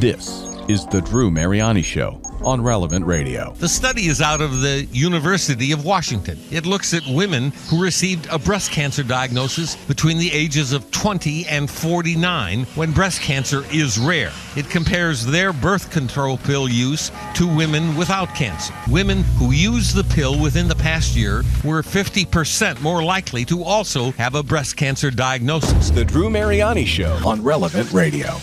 This is the Drew Mariani Show on Relevant Radio. The study is out of the University of Washington. It looks at women who received a breast cancer diagnosis between the ages of 20 and 49 when breast cancer is rare. It compares their birth control pill use to women without cancer. Women who used the pill within the past year were 50% more likely to also have a breast cancer diagnosis. The Drew Mariani Show on Relevant Radio.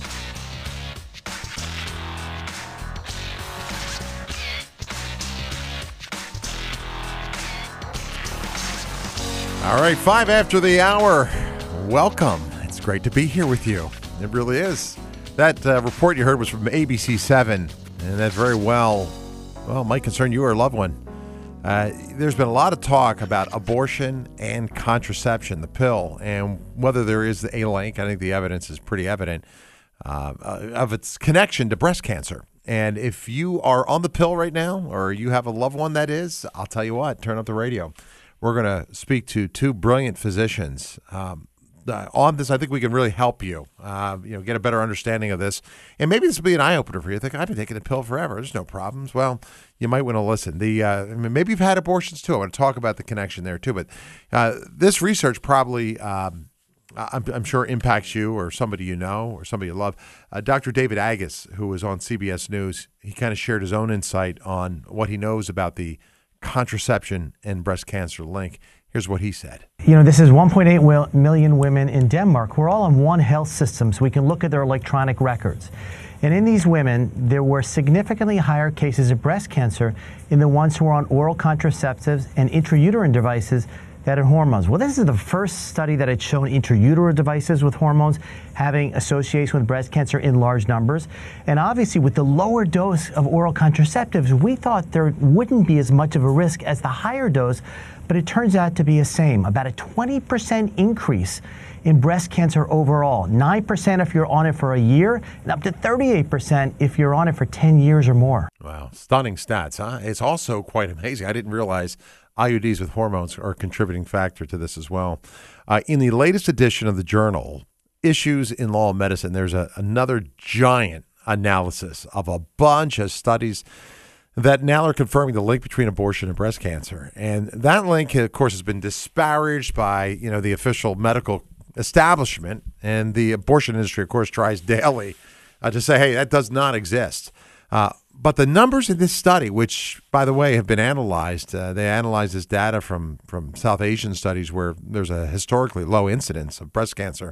All right, 5 after the hour. Welcome. It's great to be here with you. It really is. That report you heard was from ABC7, and that very well might concern you or a loved one. There's been a lot of talk about abortion and contraception, the pill, and whether there is a link. I think the evidence is pretty evident of its connection to breast cancer. And if you are on the pill right now, or you have a loved one that is, I'll tell you what, turn up the radio. We're going to speak to two brilliant physicians on this. I think we can really help you, get a better understanding of this. And maybe this will be an eye-opener for you. Think, I've been taking the pill forever. There's no problems. Well, you might want to listen. Maybe you've had abortions, too. I want to talk about the connection there, too. But this research probably, I'm sure, impacts you or somebody you know or somebody you love. Dr. David Agus, who was on CBS News, he kind of shared his own insight on what he knows about the contraception and breast cancer link. Here's what he said. This is 1.8 million women in Denmark. We're all on one health system, so we can look at their electronic records. And in these women, there were significantly higher cases of breast cancer in the ones who were on oral contraceptives and intrauterine devices that had hormones. Well, this is the first study that had shown intrauterine devices with hormones having association with breast cancer in large numbers. And obviously, with the lower dose of oral contraceptives, we thought there wouldn't be as much of a risk as the higher dose, but it turns out to be the same, about a 20% increase in breast cancer overall, 9% if you're on it for a year, and up to 38% if you're on it for 10 years or more. Wow, stunning stats, huh? It's also quite amazing. I didn't realize IUDs with hormones are a contributing factor to this as well. In the latest edition of the journal, Issues in Law and Medicine, there's another giant analysis of a bunch of studies that now are confirming the link between abortion and breast cancer. And that link, of course, has been disparaged by, the official medical establishment. And the abortion industry, of course, tries daily to say, hey, that does not exist. But the numbers in this study, which, by the way, have been analyzed, they analyzed this data from South Asian studies where there's a historically low incidence of breast cancer.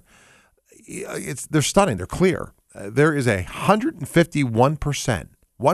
They're stunning. They're clear. There is 151%,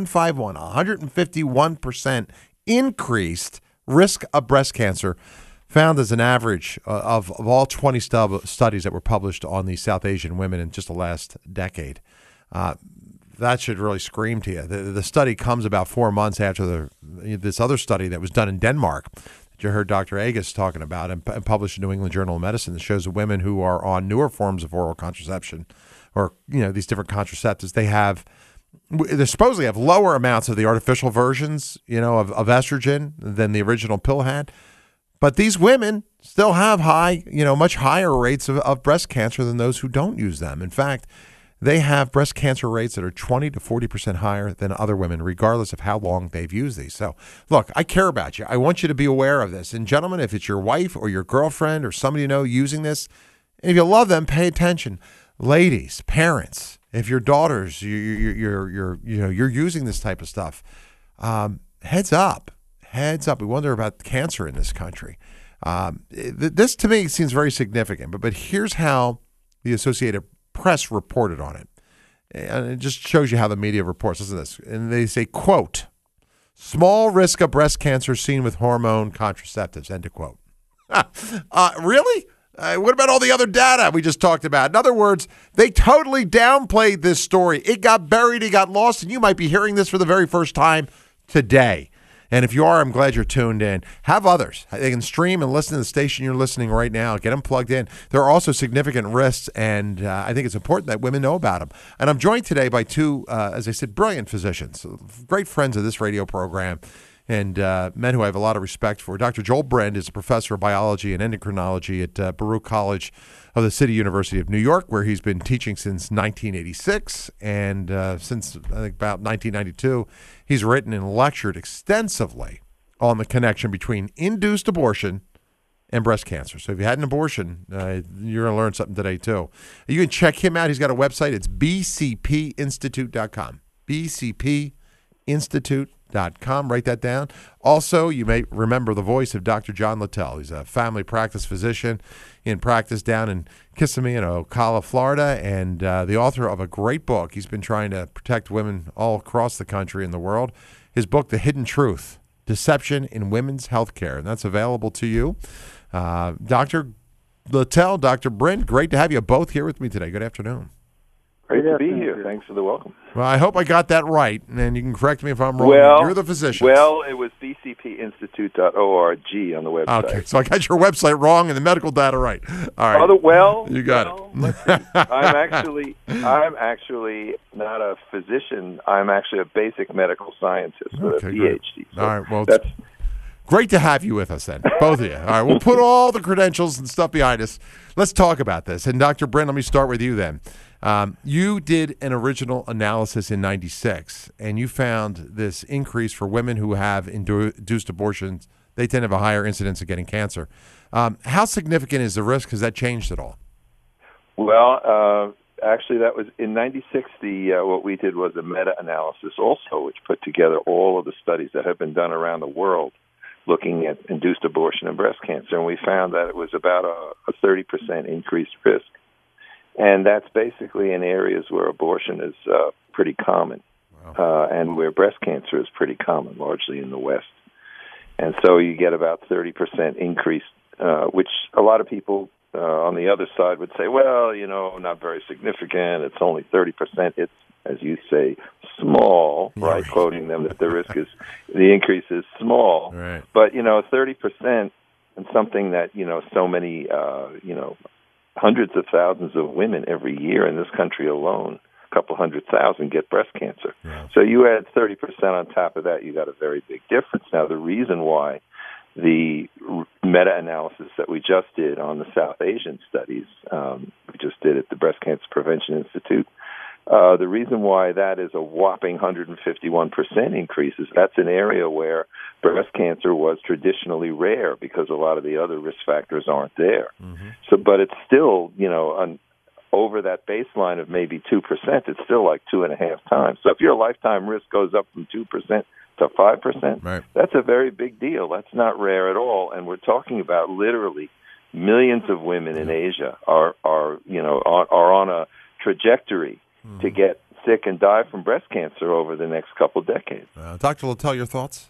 151% increased risk of breast cancer found as an average of all 20 studies that were published on these South Asian women in just the last decade. That should really scream to you. The study comes about 4 months after this other study that was done in Denmark that you heard Dr. Agus talking about and published in New England Journal of Medicine that shows that women who are on newer forms of oral contraception or, these different contraceptives, they supposedly have lower amounts of the artificial versions, of estrogen than the original pill had. But these women still have much higher rates of breast cancer than those who don't use them. In fact, they have breast cancer rates that are 20 to 40% higher than other women, regardless of how long they've used these. So, look, I care about you. I want you to be aware of this. And gentlemen, if it's your wife or your girlfriend or somebody you know using this, and if you love them, pay attention. Ladies, parents, if your daughters, you're using this type of stuff, heads up. We wonder about cancer in this country. This, to me, seems very significant. But here's how the Associated Press reported on it. And it just shows you how the media reports. Listen to this. And they say, quote, small risk of breast cancer seen with hormone contraceptives, end of quote. Really? What about all the other data we just talked about? In other words, they totally downplayed this story. It got buried, it got lost, and you might be hearing this for the very first time today. And if you are, I'm glad you're tuned in. Have others. They can stream and listen to the station you're listening right now. Get them plugged in. There are also significant risks, and I think it's important that women know about them. And I'm joined today by two, as I said, brilliant physicians, great friends of this radio program. and men who I have a lot of respect for. Dr. Joel Brend is a professor of biology and endocrinology at Baruch College of the City University of New York, where he's been teaching since 1986. And since, I think, about 1992, he's written and lectured extensively on the connection between induced abortion and breast cancer. So if you had an abortion, you're going to learn something today, too. You can check him out. He's got a website. It's bcpinstitute.com. bcpinstitute.com. Write that down. Also, you may remember the voice of Dr. John Littell. He's a family practice physician in practice down in Kissimmee in Ocala, Florida, and the author of a great book. He's been trying to protect women all across the country and the world. His book, The Hidden Truth, Deception in Women's Healthcare, and that's available to you. Dr. Littell, Dr. Brend, great to have you both here with me today. Good afternoon. Great to be here. Thanks for the welcome. Well, I hope I got that right, and you can correct me if I'm wrong. Well, you're the physician. Well, it was bcpinstitute.org on the website. Okay, so I got your website wrong and the medical data right. All right. You got it. Let's see. I'm actually not a physician. I'm actually a basic medical scientist with a PhD. So all right. Well, that's great to have you with us then, both of you. All right, we'll put all the credentials and stuff behind us. Let's talk about this. And Dr. Brend, let me start with you then. You did an original analysis in '96, and you found this increase for women who have induced abortions. They tend to have a higher incidence of getting cancer. How significant is the risk? Has that changed at all? Well, actually, that was in '96. What we did was a meta-analysis also, which put together all of the studies that have been done around the world looking at induced abortion and breast cancer, and we found that it was about a 30% increased risk. And that's basically in areas where abortion is pretty common, and where breast cancer is pretty common, largely in the West. And so you get about 30% increase, which a lot of people on the other side would say, well, not very significant. It's only 30%. It's, as you say, small, right? Quoting them that the increase is small. Right. But, 30% and something that, so many, hundreds of thousands of women every year in this country alone, a couple 100,000 get breast cancer. Yeah. So you add 30% on top of that, you got a very big difference. Now, the reason why the meta-analysis that we just did on the South Asian studies, we just did at the Breast Cancer Prevention Institute, the reason why that is a whopping 151% increase is that's an area where breast cancer was traditionally rare because a lot of the other risk factors aren't there. Mm-hmm. So, but it's still, over that baseline of maybe 2%, it's still like 2.5 times. So if your lifetime risk goes up from 2% to 5%, right, that's a very big deal. That's not rare at all. And we're talking about literally millions of women in Asia are on a trajectory to get sick and die from breast cancer over the next couple decades. Dr. Littell, your thoughts?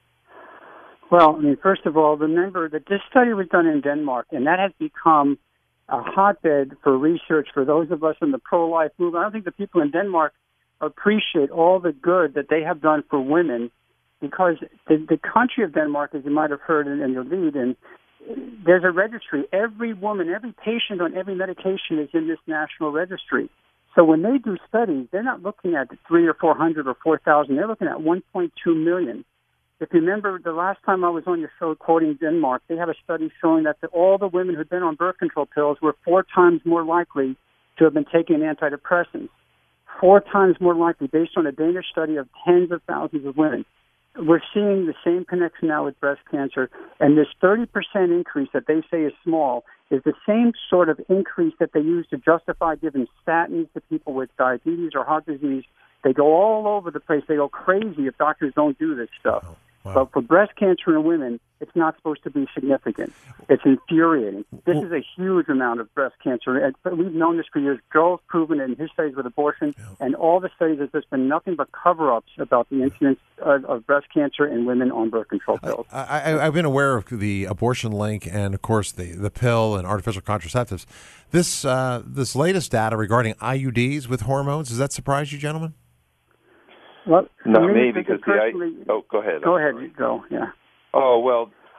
Well, first of all, remember that this study was done in Denmark, and that has become a hotbed for research for those of us in the pro-life movement. I don't think the people in Denmark appreciate all the good that they have done for women, because the country of Denmark, as you might have heard in your lead, and there's a registry. Every woman, every patient on every medication is in this national registry. So when they do studies, they're not looking at 300 or 400 or 4,000. They're looking at 1.2 million. If you remember the last time I was on your show quoting Denmark, they have a study showing that all the women who'd been on birth control pills were 4 times more likely to have been taking antidepressants. 4 times more likely, based on a Danish study of tens of thousands of women. We're seeing the same connection now with breast cancer, and this 30% increase that they say is small is the same sort of increase that they use to justify giving statins to people with diabetes or heart disease. They go all over the place. They go crazy if doctors don't do this stuff. Oh, wow. But for breast cancer in women, it's not supposed to be significant. It's infuriating. This is a huge amount of breast cancer. We've known this for years. Joel's proven it in his studies with abortion, and all the studies have just been nothing but cover-ups about the incidence of breast cancer in women on birth control pills. I've been aware of the abortion link and, of course, the pill and artificial contraceptives. This latest data regarding IUDs with hormones, does that surprise you, gentlemen? Well, not me, because go ahead. Oh, well,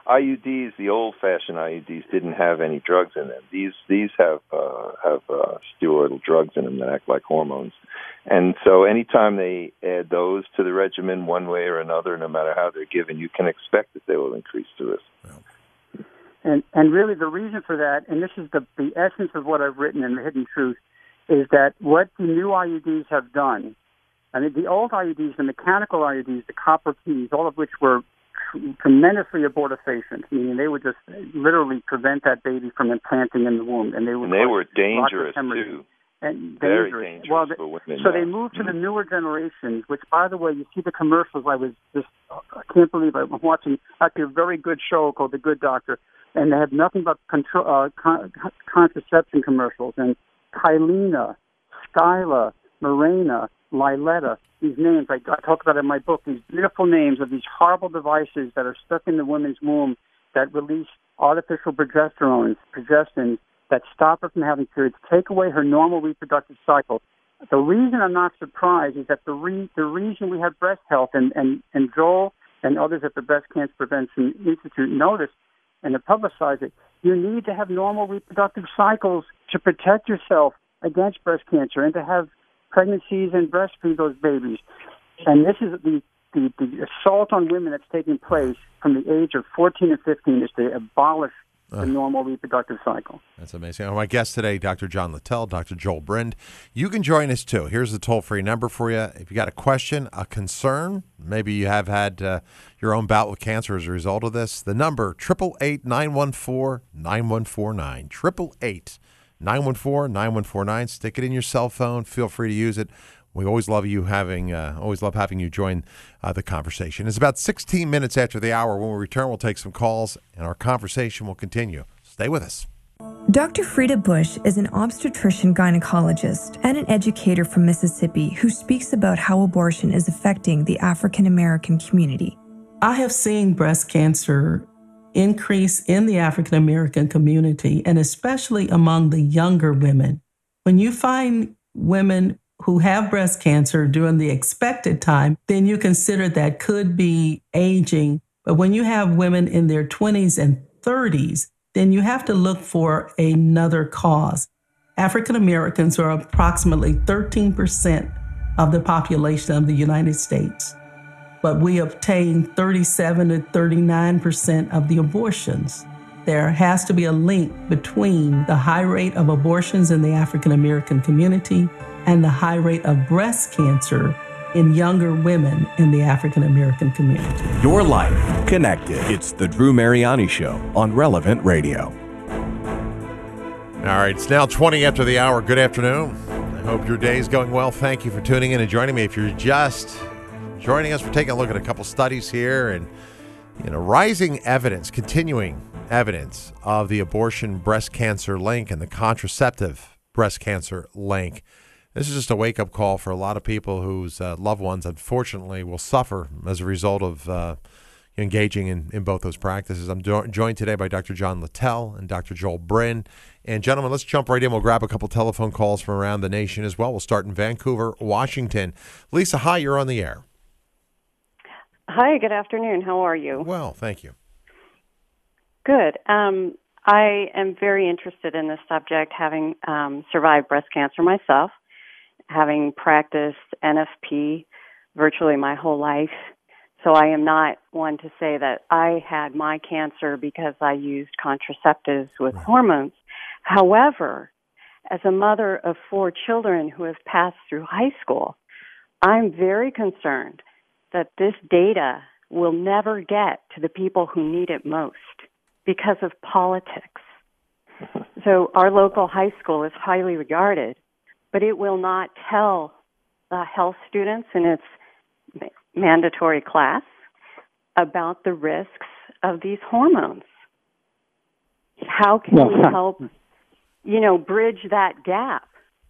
IUDs, the old-fashioned IUDs, didn't have any drugs in them. These have steroidal drugs in them that act like hormones, and so anytime they add those to the regimen, one way or another, no matter how they're given, you can expect that they will increase the risk. And really, the reason for that, and this is the essence of what I've written in The Hidden Truth, is that what the new IUDs have done. I mean, the old IUDs, the mechanical IUDs, the copper keys, all of which were tremendously abortifacient, meaning they would just literally prevent that baby from implanting in the womb, and they were dangerous too. And very dangerous. dangerous for women. So they moved to the newer generations, which, by the way, you see the commercials. I can't believe I'm watching actually a very good show called The Good Doctor, and they have nothing but contraception commercials. And Kylena, Skyla, Mirena, Liletta, these names I talk about in my book, these beautiful names of these horrible devices that are stuck in the woman's womb that release artificial progestins that stop her from having periods, take away her normal reproductive cycle. The reason I'm not surprised is that the reason we have breast health, and Joel and others at the Breast Cancer Prevention Institute notice and to publicize it, you need to have normal reproductive cycles to protect yourself against breast cancer and to have pregnancies and breastfeed those babies. And this is the assault on women that's taking place from the age of 14 and 15 is to abolish the normal reproductive cycle. That's amazing. My guest today, Dr. John Littell, Dr. Joel Brind. You can join us, too. Here's the toll-free number for you. If you got a question, a concern, maybe you have had your own bout with cancer as a result of this, the number, 888-914-9149, 888-914-9149. Stick it in your cell phone. Feel free to use it. We always love having you join the conversation. It's about 16 minutes after the hour. When we return, we'll take some calls, and our conversation will continue. Stay with us. Dr. Frida Bush is an obstetrician gynecologist and an educator from Mississippi who speaks about how abortion is affecting the African American community. I have seen breast cancer increase in the African American community, and especially among the younger women. When you find women who have breast cancer during the expected time, then you consider that could be aging. But when you have women in their 20s and 30s, then you have to look for another cause. African Americans are approximately 13% of the population of the United States, but we obtain 37 to 39% of the abortions. There has to be a link between the high rate of abortions in the African American community and the high rate of breast cancer in younger women in the African American community. Your life connected. It's the Drew Mariani Show on Relevant Radio. All right, it's now 20 after the hour. Good afternoon. I hope your day is going well. Thank you for tuning in and joining me. If you're just joining us, we're taking a look at a couple studies here and rising evidence, continuing evidence of the abortion breast cancer link and the contraceptive breast cancer link. This is just a wake-up call for a lot of people whose loved ones, unfortunately, will suffer as a result of engaging in both those practices. I'm joined today by Dr. John Littell and Dr. Joel Brind. And, gentlemen, let's jump right in. We'll grab a couple telephone calls from around the nation as well. We'll start in Vancouver, Washington. Lisa, hi, you're on the air. Hi, good afternoon. How are you? Well, thank you. Good. I am very interested in this subject, having survived breast cancer myself, having practiced NFP virtually my whole life. So I am not one to say that I had my cancer because I used contraceptives with hormones. However, as a mother of 4 children who have passed through high school, I'm very concerned that this data will never get to the people who need it most because of politics. So our local high school is highly regarded, but it will not tell the health students in its mandatory class about the risks of these hormones. How can we help, bridge that gap?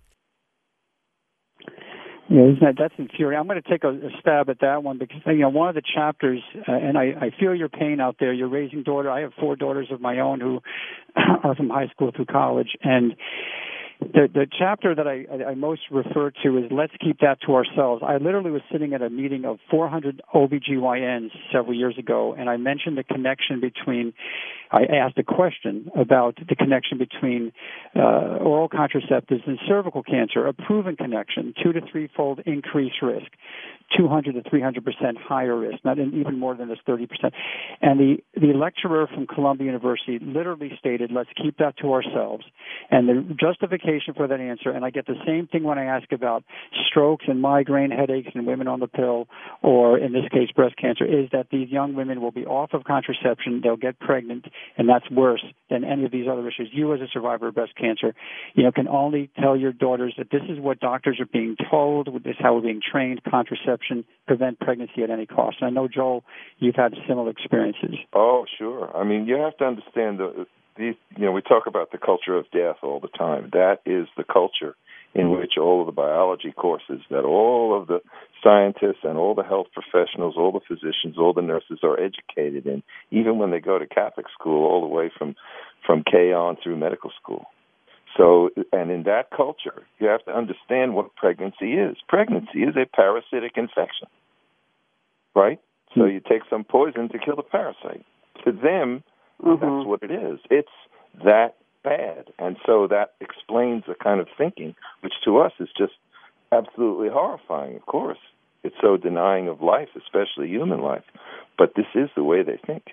Yeah, that's infuriating. I'm going to take a stab at that one because, one of the chapters, and I feel your pain out there. You're raising daughter. I have 4 daughters of my own who are from high school through college. And, The chapter that I most refer to is Let's Keep That to Ourselves. I literally was sitting at a meeting of 400 OBGYNs several years ago, and I mentioned the connection between, I asked a question about the connection between oral contraceptives and cervical cancer, a proven connection, 2 to 3-fold increased risk, 200 to 300% higher risk, not even more than this 30%. And the lecturer from Columbia University literally stated, let's keep that to ourselves. And the justification for that answer, and I get the same thing when I ask about strokes and migraine headaches in women on the pill, or in this case breast cancer, is that these young women will be off of contraception, they'll get pregnant, and that's worse than any of these other issues. You as a survivor of breast cancer, can only tell your daughters that this is what doctors are being told, this is how we're being trained, contraception, prevent pregnancy at any cost. And I know, Joel, you've had similar experiences. Oh, sure. I mean, you have to understand we talk about the culture of death all the time. That is the culture in which all of the biology courses that all of the scientists and all the health professionals, all the physicians, all the nurses are educated in, even when they go to Catholic school, all the way from K on through medical school. So, and in that culture, you have to understand what pregnancy is. Pregnancy is a parasitic infection, right? So you take some poison to kill the parasite. To them, that's what it is. It's that bad. And so that explains the kind of thinking, which to us is just absolutely horrifying, of course. It's so denying of life, especially human life. But this is the way they think.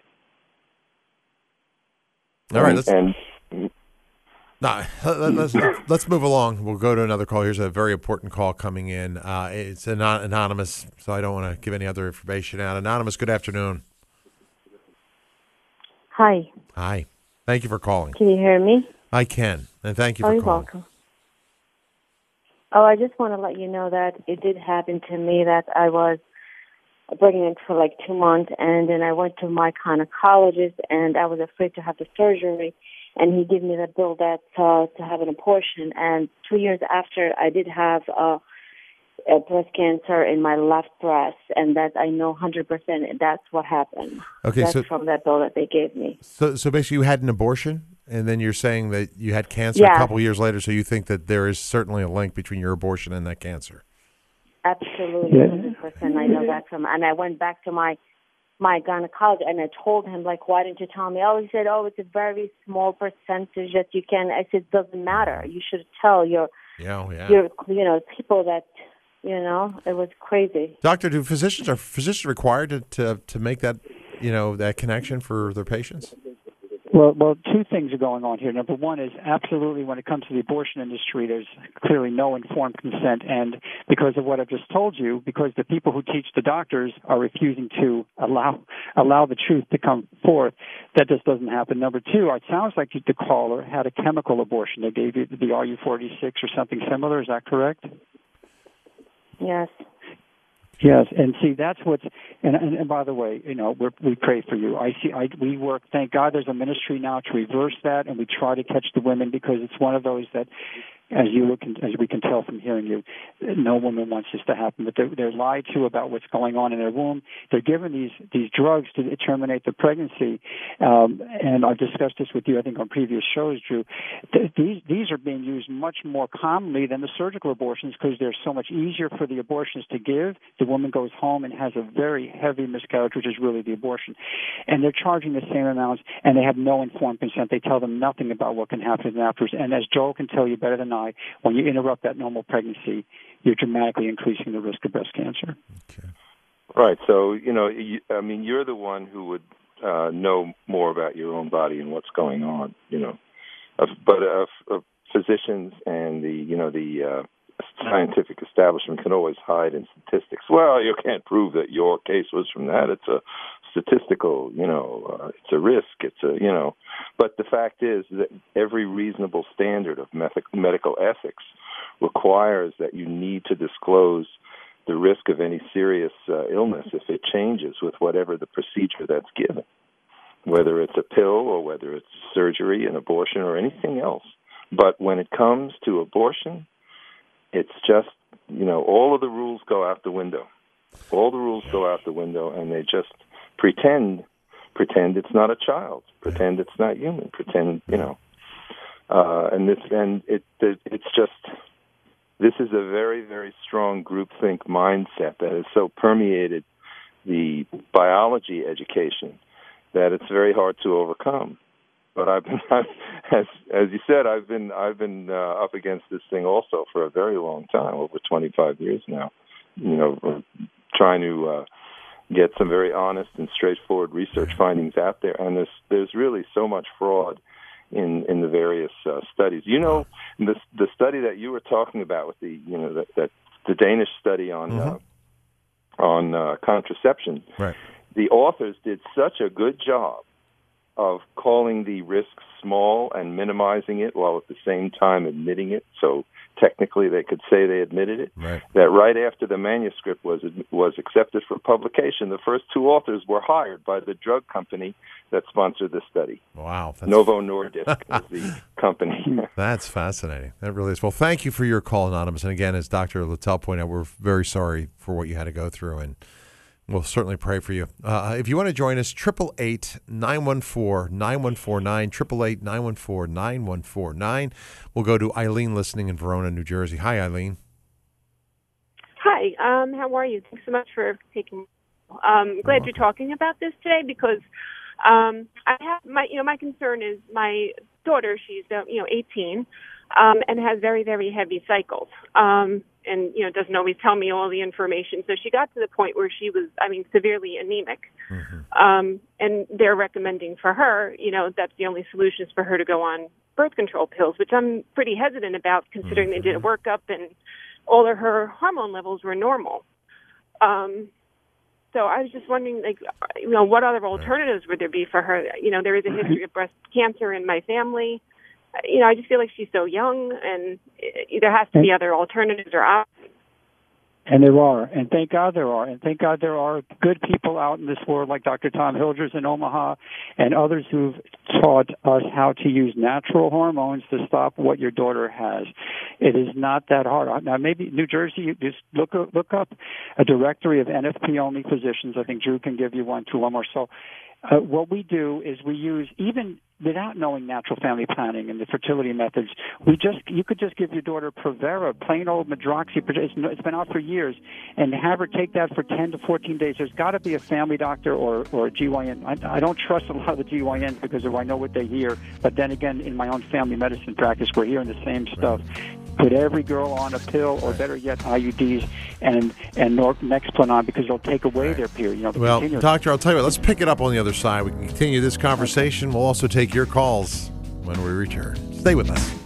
All right, let's move along. We'll go to another call. Here's a very important call coming in. It's anonymous, so I don't want to give any other information out. Anonymous, good afternoon. Hi. Hi. Thank you for calling. Can you hear me? I can, and thank you for you're calling. Welcome. I just want to let you know that it did happen to me that I was pregnant for like 2 months, and then I went to my gynecologist, and I was afraid to have the surgery, and he gave me the bill that to have an abortion. And 2 years after, I did have a breast cancer in my left breast, and that I know 100% that's what happened. Okay, that's so from that bill that they gave me. So basically, you had an abortion, and then you're saying that you had cancer a couple years later. So you think that there is certainly a link between your abortion and that cancer. Absolutely, 100%. I know that from, and I went back to my gynecologist, and I told him, like, why didn't you tell me? Oh, he said, it's a very small percentage that you can. I said, it doesn't matter. You should tell your people that. It was crazy. Doctor, are physicians required to make that that connection for their patients? Well, two things are going on here. Number one is absolutely when it comes to the abortion industry, there's clearly no informed consent. And because of what I've just told you, because the people who teach the doctors are refusing to allow the truth to come forth, that just doesn't happen. Number two, it sounds like the caller had a chemical abortion. They gave you the RU46 or something similar. Is that correct? Yes. Yes, and see that's what's and by the way, we pray for you. We work. Thank God, there's a ministry now to reverse that, and we try to catch the women because it's one of those that, as we can tell from hearing you, no woman wants this to happen. But they're lied to about what's going on in their womb. They're given these drugs to terminate the pregnancy, and I've discussed this with you, I think, on previous shows, Drew. These are being used much more commonly than the surgical abortions because they're so much easier for the abortions to give. The woman goes home and has a very heavy miscarriage, which is really the abortion, and they're charging the same amounts, and they have no informed consent. They tell them nothing about what can happen afterwards. And as Joel can tell you better than I, when you interrupt that normal pregnancy, you're dramatically increasing the risk of breast cancer. Okay. Right. So, you're the one who would know more about your own body and what's going on, But physicians and the scientific establishment can always hide in statistics. Well, you can't prove that your case was from that. It's a statistical, it's a risk. But the fact is that every reasonable standard of medical ethics requires that you need to disclose the risk of any serious illness if it changes with whatever the procedure that's given, whether it's a pill or whether it's surgery, an abortion, or anything else. But when it comes to abortion, it's just, all of the rules go out the window. All the rules go out the window, and they just pretend it's not a child, pretend it's not human, pretend, This is a very, very strong groupthink mindset that has so permeated the biology education that it's very hard to overcome. But as you said, I've been up against this thing also for a very long time, over 25 years now. Trying to get some very honest and straightforward research findings out there, and there's really so much fraud in the various studies. The study that you were talking about with the Danish study on contraception. Right. The authors did such a good job of calling the risk small and minimizing it while at the same time admitting it. So technically they could say they admitted it. Right. That right after the manuscript was accepted for publication, the first two authors were hired by the drug company that sponsored the study. Wow. Novo Nordisk is the company. That's fascinating. That really is. Well, thank you for your call, Anonymous. And again, as Dr. Littell pointed out, we're very sorry for what you had to go through, and we'll certainly pray for you. If you want to join us, 888-914-9149, 888-914-9149. We'll go to Eileen listening in Verona, New Jersey. Hi, Eileen. Hi. How are you? Thanks so much for taking. Glad you're talking about this today because I have my concern is my daughter. She's 18 and has very, very heavy cycles. And doesn't always tell me all the information. So she got to the point where she was, severely anemic. Mm-hmm. And they're recommending for her, that's the only solution is for her to go on birth control pills, which I'm pretty hesitant about considering they did a workup and all of her hormone levels were normal. So I was just wondering, what other alternatives would there be for her? There is a history of breast cancer in my family. I just feel like she's so young, and there has to be other alternatives or options. And there are, and thank God there are. And thank God there are good people out in this world like Dr. Tom Hildreth in Omaha and others who've taught us how to use natural hormones to stop what your daughter has. It is not that hard. Now, maybe New Jersey, you just look up a directory of NFP-only physicians. I think Drew can give you one, two, one more. So what we do is we use, even without knowing natural family planning and the fertility methods, you could just give your daughter Provera, plain old Medroxy. It's been out for years, and have her take that for 10 to 14 days. There's got to be a family doctor or a GYN. I don't trust a lot of the GYNs because I know what they hear, but then again, in my own family medicine practice, we're hearing the same stuff. Put every girl on a pill, or better yet, IUDs and Nexplanon, because they'll take away their period. Well, Doctor, I'll tell you what, let's pick it up on the other side. We can continue this conversation. We'll also take your calls when we return. Stay with us.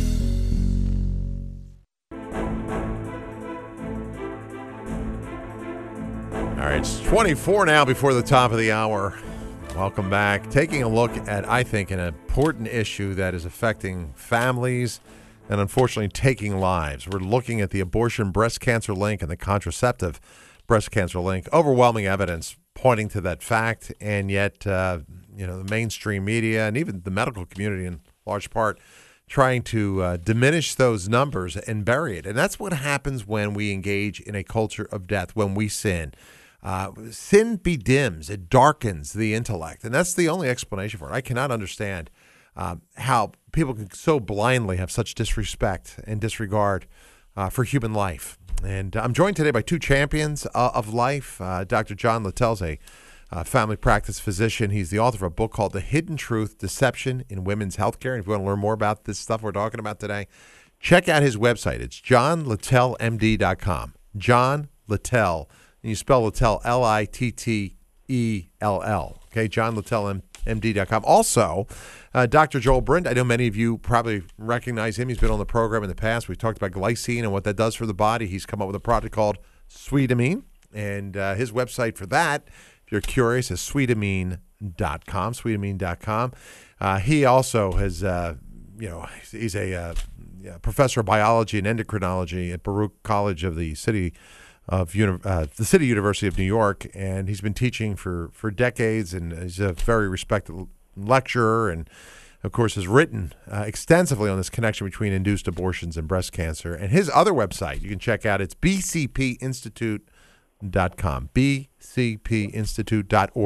All right, it's 24 now before the top of the hour. Welcome back. Taking a look at, I think, an important issue that is affecting families and unfortunately taking lives. We're looking at the abortion breast cancer link and the contraceptive breast cancer link. Overwhelming evidence pointing to that fact, and yet the mainstream media and even the medical community in large part trying to diminish those numbers and bury it. And that's what happens when we engage in a culture of death, when we sin. Sin bedims, it darkens the intellect, and that's the only explanation for it. I cannot understand how people can so blindly have such disrespect and disregard for human life. And I'm joined today by two champions of life. Dr. John Littell's a family practice physician. He's the author of a book called The Hidden Truth, Deception in Women's Healthcare. And if you want to learn more about this stuff we're talking about today, check out his website. It's johnlittellmd.com. John Littell. And you spell Littell, Littell. Okay, johnlittellmd.com. Also, Dr. Joel Brind, I know many of you probably recognize him. He's been on the program in the past. We talked about glycine and what that does for the body. He's come up with a product called Sweetamine, and his website for that, if you're curious, is sweetamine.com, sweetamine.com. He also has, he's a professor of biology and endocrinology at Baruch College of the City University of New York, and he's been teaching for decades, and he's a very respected lecturer, and of course has written extensively on this connection between induced abortions and breast cancer. And his other website you can check out, it's bcpinstitute.com, bcpinstitute.org.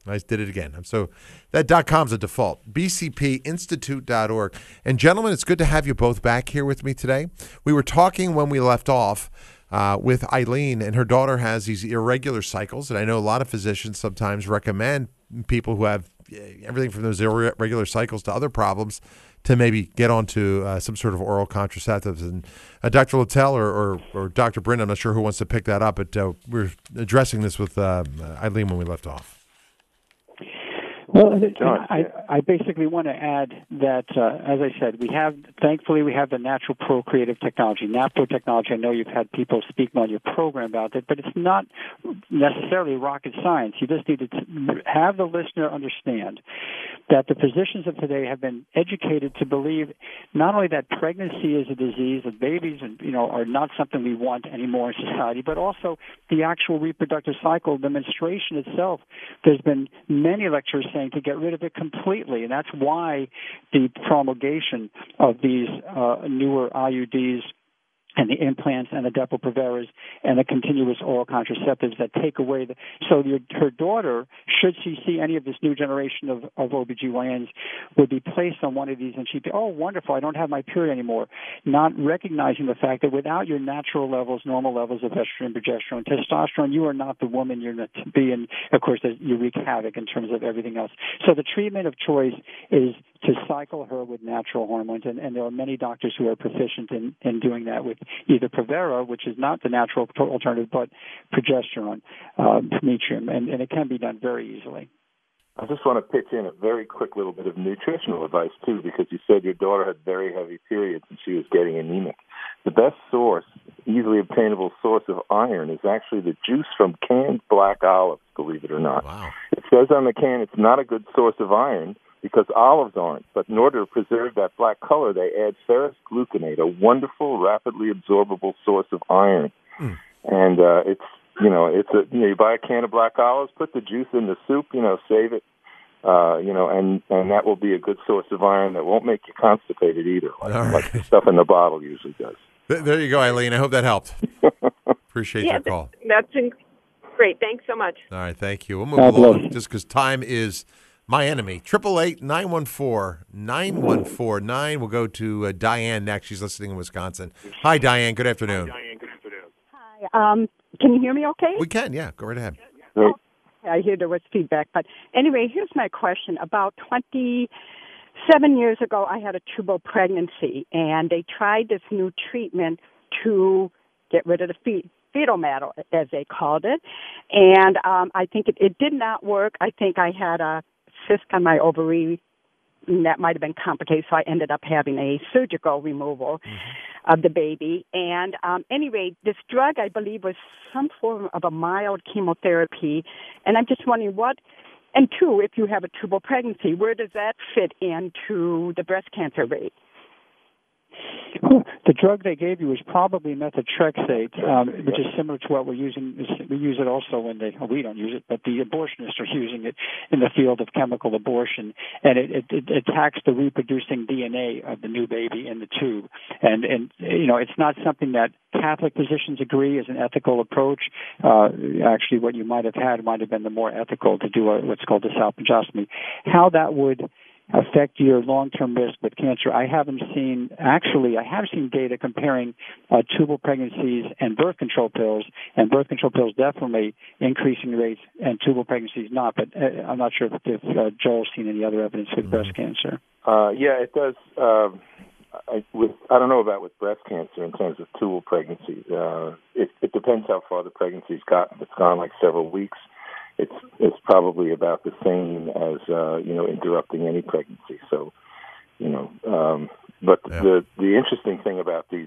I did it again. So that .com's a default. bcpinstitute.org. And gentlemen, it's good to have you both back here with me today. We were talking when we left off with Eileen, and her daughter has these irregular cycles. And I know a lot of physicians sometimes recommend people who have everything from those irregular cycles to other problems to maybe get onto some sort of oral contraceptives. And Dr. Littell or Dr. Brin, I'm not sure who wants to pick that up, but we're addressing this with Eileen when we left off. Well, I basically want to add that, as I said, thankfully we have the natural procreative technology, NAPTO technology. I know you've had people speak on your program about it, but it's not necessarily rocket science. You just need to have the listener understand that the physicians of today have been educated to believe not only that pregnancy is a disease, that babies are not something we want anymore in society, but also the actual reproductive cycle, the menstruation itself. There's been many lectures saying to get rid of it completely, and that's why the promulgation of these newer IUDs and the implants and the Depo-Proveras and the continuous oral contraceptives that take away her daughter, should she see any of this new generation of OBGYNs, would be placed on one of these, and she'd be, oh, wonderful, I don't have my period anymore, not recognizing the fact that without your natural levels, normal levels of estrogen, progesterone, testosterone, you are not the woman you're meant to be, and of course you wreak havoc in terms of everything else. So the treatment of choice is to cycle her with natural hormones, and there are many doctors who are proficient in doing that with either Provera, which is not the natural alternative, but progesterone, Prometrium, and it can be done very easily. I just want to pitch in a very quick little bit of nutritional advice, too, because you said your daughter had very heavy periods and she was getting anemic. The best source, easily obtainable source of iron is actually the juice from canned black olives, believe it or not. Wow. It says on the can it's not a good source of iron, because olives aren't. But in order to preserve that black color, they add ferrous gluconate, a wonderful, rapidly absorbable source of iron. Mm. And you buy a can of black olives, put the juice in the soup, save it, and that will be a good source of iron that won't make you constipated either, like the stuff in the bottle usually does. There you go, Eileen. I hope that helped. Appreciate your call. That's great. Thanks so much. All right, thank you. We'll move along just because time is my enemy. 888-914-9149. We'll go to Diane next. She's listening in Wisconsin. Hi, Diane. Good afternoon. Hi. Can you hear me okay? We can, yeah. Go right ahead. Oh, I hear there was feedback. But anyway, here's my question. About 27 years ago, I had a tubal pregnancy, and they tried this new treatment to get rid of the fetal matter, as they called it. And I think it did not work. I think I had a cyst on my ovary, and that might have been complicated, so I ended up having a surgical removal of the baby. And anyway, this drug, I believe, was some form of a mild chemotherapy, and I'm just wondering and two, if you have a tubal pregnancy, where does that fit into the breast cancer rate? The drug they gave you was probably methotrexate, which is similar to what we're using. We use it also we don't use it, but the abortionists are using it in the field of chemical abortion, and it attacks the reproducing DNA of the new baby in the tube. And it's not something that Catholic physicians agree is an ethical approach. Actually, what you might have been the more ethical to do what's called a salpingostomy. How that would affect your long-term risk with cancer, I have seen data comparing tubal pregnancies and birth control pills, and birth control pills definitely increasing rates and tubal pregnancies not, but I'm not sure if Joel's seen any other evidence with breast cancer. Yeah, it does. I don't know about with breast cancer in terms of tubal pregnancies. It depends how far the pregnancy's gotten. If it's gone like several weeks, it's probably about the same as interrupting any pregnancy. So, but the interesting thing about these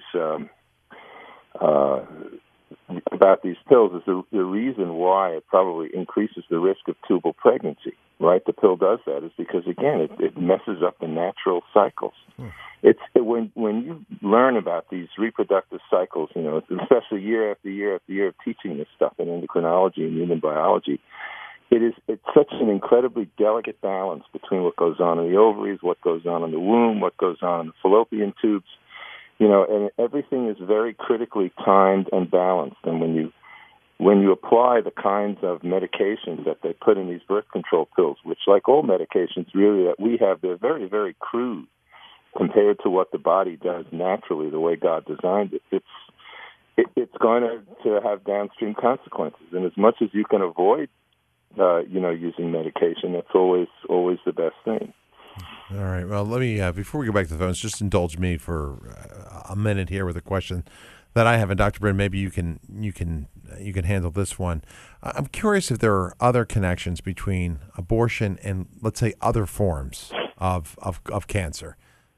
pills is the reason why it probably increases the risk of tubal pregnancy. Right, the pill does that is because again it messes up the natural cycles. When you learn about these reproductive cycles, especially year after year after year of teaching this stuff in endocrinology and human biology, it's such an incredibly delicate balance between what goes on in the ovaries, what goes on in the womb, what goes on in the fallopian tubes, and everything is very critically timed and balanced. And when when you apply the kinds of medications that they put in these birth control pills, which, like all medications really that we have, they're very, very crude compared to what the body does naturally, the way God designed it. It's going to have downstream consequences, and as much as you can avoid, using medication, that's always the best thing. All right. Well, let me before we go back to the phones, just indulge me for a minute here with a question that I have, and Dr. Brin, maybe you can handle this one. I'm curious if there are other connections between abortion and, let's say, other forms of cancer.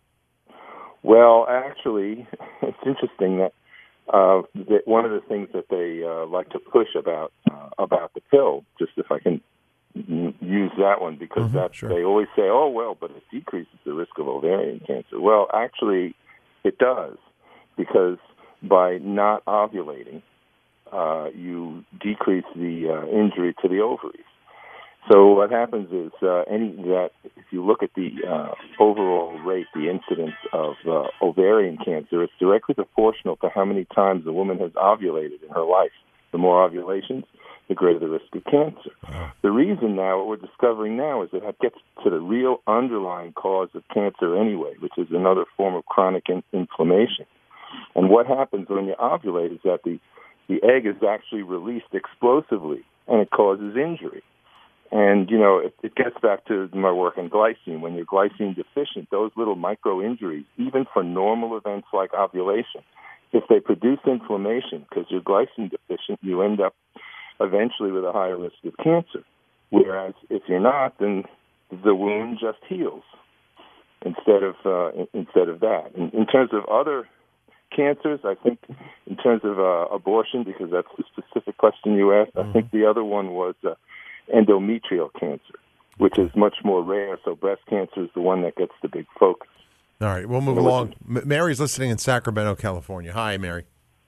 Well, actually, it's interesting that one of the things that they like to push about the pill, just if I can use that one, because they always say, oh, well, but it decreases the risk of ovarian cancer. Well, actually, it does, because by not ovulating, you decrease the injury to the ovaries. So what happens is if you look at the overall rate, the incidence of ovarian cancer, it's directly proportional to how many times a woman has ovulated in her life. The more ovulations, the greater the risk of cancer. The reason now, what we're discovering now, is that it gets to the real underlying cause of cancer anyway, which is another form of chronic inflammation. And what happens when you ovulate is that the egg is actually released explosively, and it causes injury. And, it gets back to my work on glycine. When you're glycine deficient, those little micro-injuries, even for normal events like ovulation, if they produce inflammation because you're glycine deficient, you end up eventually with a higher risk of cancer. Whereas if you're not, then the wound just heals instead of that. In terms of other cancers, I think in terms of abortion, because that's the specific question you asked, I think the other one was endometrial cancer, which is much more rare, so breast cancer is the one that gets the big focus. All right, we'll move along. Mary's listening in Sacramento, California. Hi, Mary.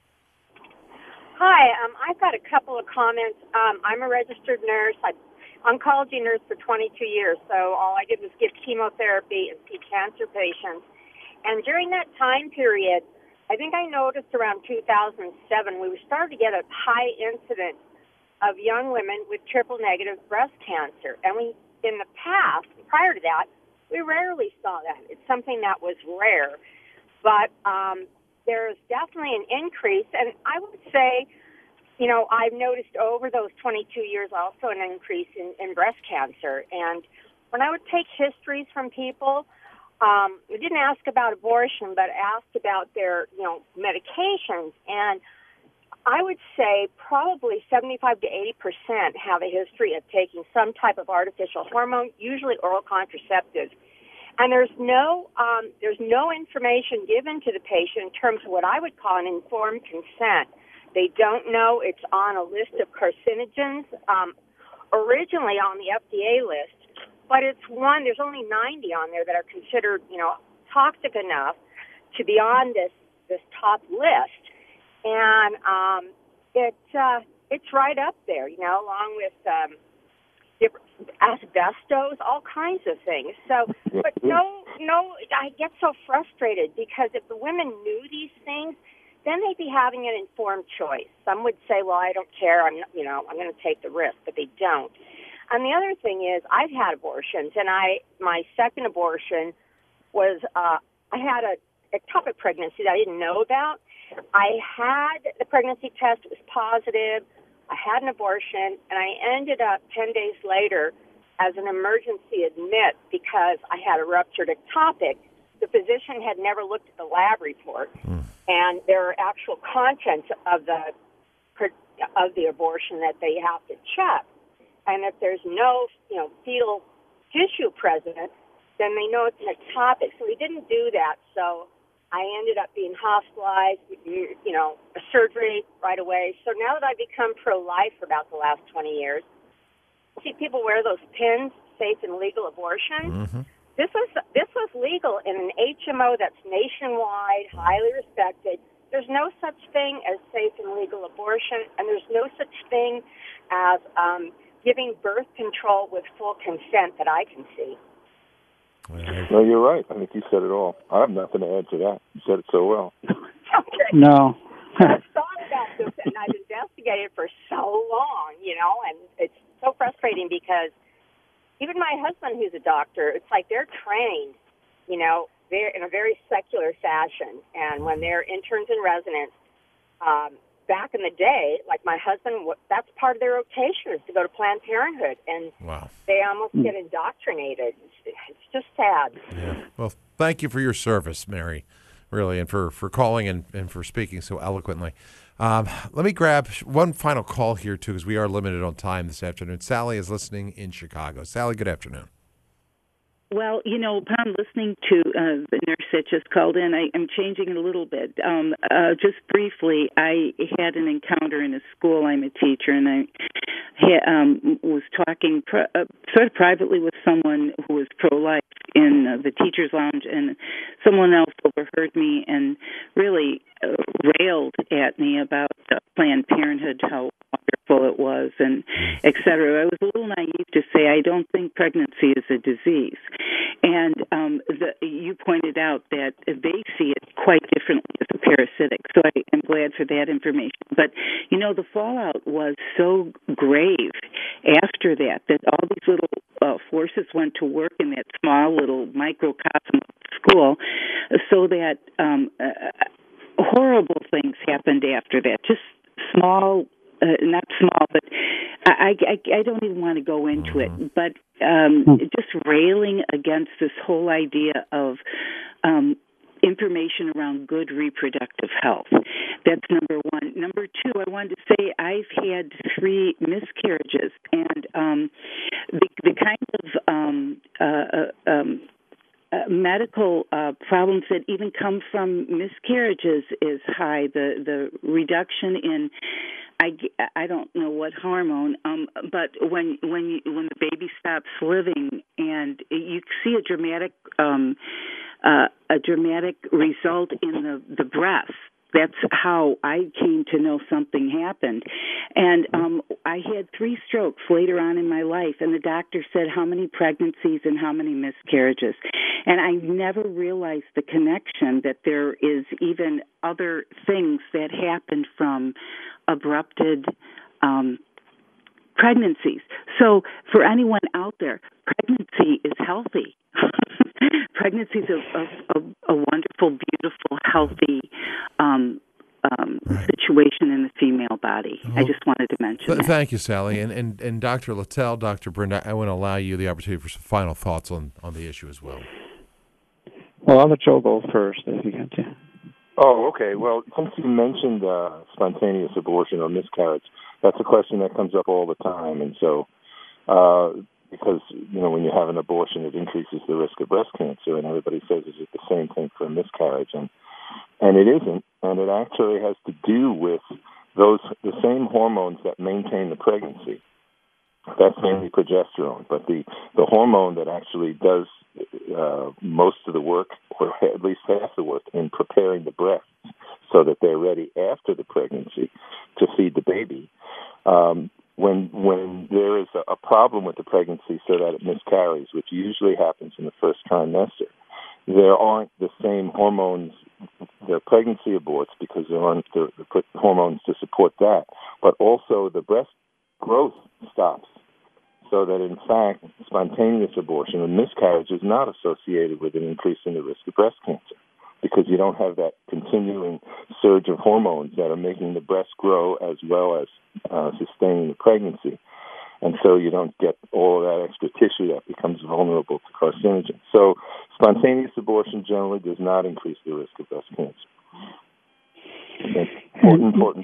Hi, I've got a couple of comments. I'm a registered nurse. I'm oncology nurse for 22 years, so all I did was give chemotherapy and see cancer patients. And during that time period, I think I noticed around 2007, we were starting to get a high incidence of young women with triple-negative breast cancer. And in the past, prior to that, we rarely saw that. It's something that was rare. But there's definitely an increase. And I would say, I've noticed over those 22 years also an increase in breast cancer. And when I would take histories from people, I didn't ask about abortion, but asked about their, medications. And I would say probably 75 to 80% have a history of taking some type of artificial hormone, usually oral contraceptives. And there's no information given to the patient in terms of what I would call an informed consent. They don't know it's on a list of carcinogens, originally on the FDA list, but it's there's only 90 on there that are considered, toxic enough to be on this top list. And it's right up there, along with asbestos, all kinds of things. So, but no, I get so frustrated because if the women knew these things, then they'd be having an informed choice. Some would say, well, I don't care, I'm going to take the risk, but they don't. And the other thing is, I've had abortions, and my second abortion was, I had a ectopic pregnancy that I didn't know about. I had the pregnancy test, it was positive. I had an abortion, and I ended up 10 days later as an emergency admit because I had a ruptured ectopic. The physician had never looked at the lab report, and there are actual contents of the abortion that they have to check. And if there's no, fetal tissue present, then they know it's an ectopic. So we didn't do that. So I ended up being hospitalized, a surgery right away. So now that I've become pro-life for about the last 20 years, see people wear those pins, safe and legal abortion. Mm-hmm. This was legal in an HMO that's nationwide, highly respected. There's no such thing as safe and legal abortion, and there's no such thing as giving birth control with full consent that I can see. No, you're right. I think you said it all. I have nothing to add to that. You said it so well. Okay. No. I've thought about this, and I've investigated for so and it's so frustrating because even my husband, who's a doctor, it's like they're trained, they're in a very secular fashion. And when they're interns and residents, back in the day, like my husband, that's part of their rotation is to go to Planned Parenthood, and they almost get indoctrinated. It's just sad. Yeah. Well, thank you for your service, Mary, really, and for calling and for speaking so eloquently. Let me grab one final call here, too, because we are limited on time this afternoon. Sally is listening in Chicago. Sally, good afternoon. Well, upon listening to the nurse that just called in, I'm changing it a little bit. Just briefly, I had an encounter in a school. I'm a teacher, and I was talking sort of privately with someone who was pro-life in the teacher's lounge, and someone else overheard me and really railed at me about Planned Parenthood, how wonderful it was, and et cetera. I was a little naive to say I don't think pregnancy is a disease. And you pointed out that they see it quite differently as a parasitic, so I am glad for that information. But, the fallout was so grave after that all these little forces went to work in that small little microcosm of school, so that horrible things happened after that, just small, not small, but I don't even want to go into it, but just railing against this whole idea of information around good reproductive health. That's number one. Number two, I wanted to say I've had 3 miscarriages, and the kind of medical problems that even come from miscarriages is high. The reduction in I don't know what hormone, but when the baby stops living, and you see a dramatic result in the breast. That's how I came to know something happened. And I had 3 strokes later on in my life, and the doctor said how many pregnancies and how many miscarriages. And I never realized the connection that there is even other things that happened from abrupted pregnancies. So for anyone out there, pregnancy is healthy. Pregnancy is a wonderful, beautiful, healthy situation in the female body. I just wanted to mention that. Thank you, Sally. And Dr. Littell, Dr. Brenda, I want to allow you the opportunity for some final thoughts on the issue as well. Well, I'll let Joe go first if you got to. Oh, okay. Well, since you mentioned spontaneous abortion or miscarriage, that's a question that comes up all the time. And so, because, when you have an abortion, it increases the risk of breast cancer, and everybody says, is it the same thing for a miscarriage? And it isn't, and it actually has to do with the same hormones that maintain the pregnancy. That's mainly progesterone, but the hormone that actually does most of the work, or at least half the work, in preparing the breasts so that they're ready after the pregnancy to feed the baby. When there is a problem with the pregnancy so that it miscarries, which usually happens in the first trimester, there aren't the same hormones. The pregnancy aborts because there aren't the hormones to support that, but also the breast growth stops. So that, in fact, spontaneous abortion or miscarriage is not associated with an increase in the risk of breast cancer because you don't have that continuing surge of hormones that are making the breast grow as well as sustaining the pregnancy. And so you don't get all of that extra tissue that becomes vulnerable to carcinogens. So spontaneous abortion generally does not increase the risk of breast cancer. Important.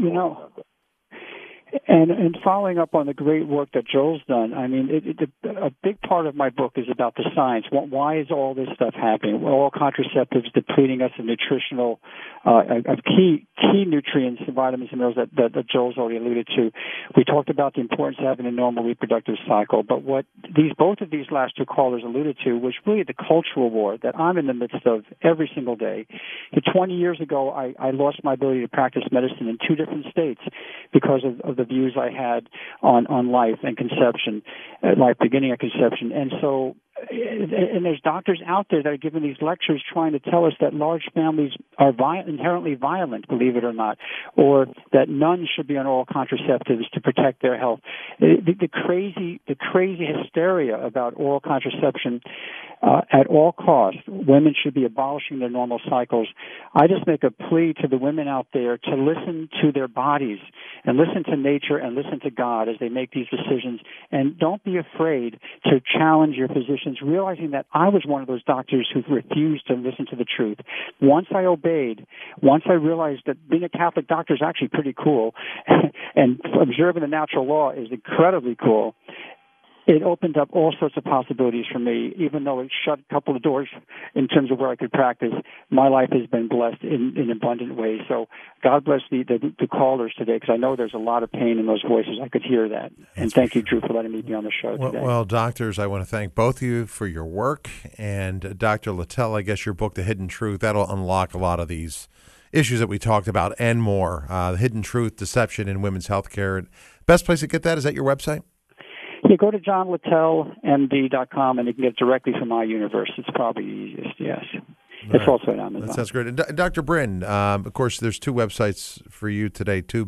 And following up on the great work that Joel's done, I mean, a big part of my book is about the science. Why is all this stuff happening? All contraceptives depleting us of nutritional, of key nutrients, vitamins and minerals that Joel's already alluded to. We talked about the importance of having a normal reproductive cycle, but what both of these last 2 callers alluded to was really the cultural war that I'm in the midst of every single day. 20 years ago, I lost my ability to practice medicine in 2 different states because of the views I had on life and conception, life beginning at conception. And so and there's doctors out there that are giving these lectures trying to tell us that large families are inherently violent, believe it or not, or that nuns should be on oral contraceptives to protect their health. The crazy hysteria about oral contraception at all costs. Women should be abolishing their normal cycles. I just make a plea to the women out there to listen to their bodies and listen to nature and listen to God as they make these decisions. And don't be afraid to challenge your physicians, realizing that I was one of those doctors who refused to listen to the truth. Once I obeyed, once I realized that being a Catholic doctor is actually pretty cool and observing the natural law is incredibly cool, it opened up all sorts of possibilities for me. Even though it shut a couple of doors in terms of where I could practice, my life has been blessed in abundant ways. So God bless the callers today, because I know there's a lot of pain in those voices. I could hear that. And thank you, Drew, for letting me be on the show today. Well, doctors, I want to thank both of you for your work. And Dr. Littell, I guess your book, The Hidden Truth, that'll unlock a lot of these issues that we talked about and more. The Hidden Truth, Deception in Women's Healthcare. Best place to get that is at your website? You go to johnlittellmd.com and you can get it directly from my universe. It's probably easiest, yes. It's also on Amazon. That sounds great. And Dr. Brin, of course, there's two websites for you today, too.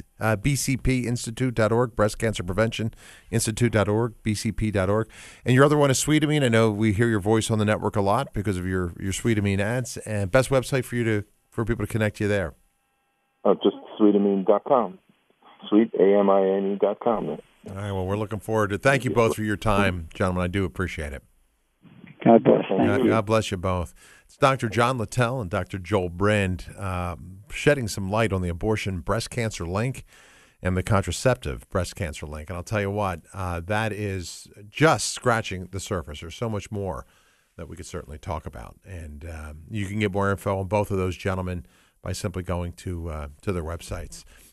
BCPinstitute.org, Breast Cancer Prevention Institute.org, BCP.org. And your other one is Sweetamine. I know we hear your voice on the network a lot because of your Sweetamine ads. And best website for people to connect you there? Just Sweetamine.com. SweetAmine.com. All right, well, we're looking forward to thank you both for your time, gentlemen. I do appreciate it. God bless. God bless you both. It's Dr. John Littell and Dr. Joel Brind shedding some light on the abortion breast cancer link and the contraceptive breast cancer link. And I'll tell you what, that is just scratching the surface. There's so much more that we could certainly talk about. And you can get more info on both of those gentlemen by simply going to their websites.